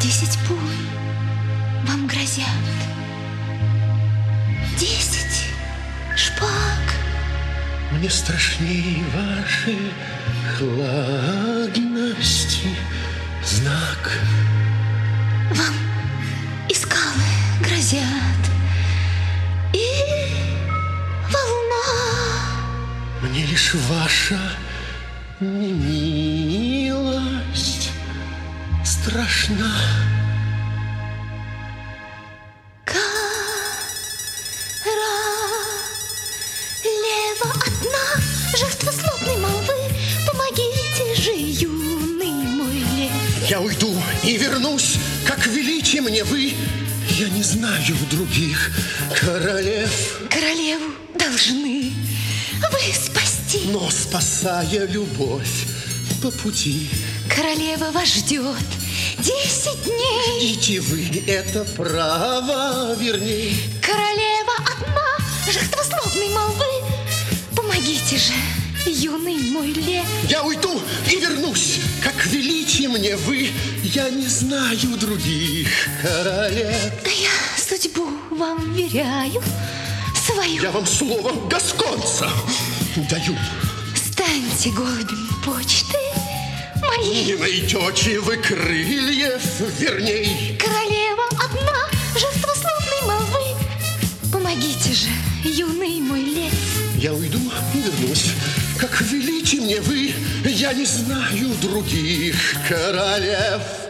10 пуль вам грозят, 10 шпаг. Мне страшней вашей хладности знак. Вам и скалы грозят, и волна. Мне лишь ваша немилость страшна. Королева одна, жертва злобной молвы, помогите же, юный мой лев. Я уйду и вернусь, как велите мне вы. Я не знаю других королев. Королеву должны вы спасти. Но спасая любовь по пути, Королева вас ждет 10 дней. ждите вы это право верней. Королева одна, жертва злобной молвы, помогите же, юный мой лев. Я уйду и вернусь, как велите мне вы. Я не знаю других королев. Да я судьбу вам веряю свою. Я вам слово гасконца даю. Станьте голубем почты моей. Не найдете вы крыльев верней. Королева одна, жертва злобной молвы, помогите же, юный мой лев. Я уйду и вернусь, как велите мне вы. Я не знаю других королев.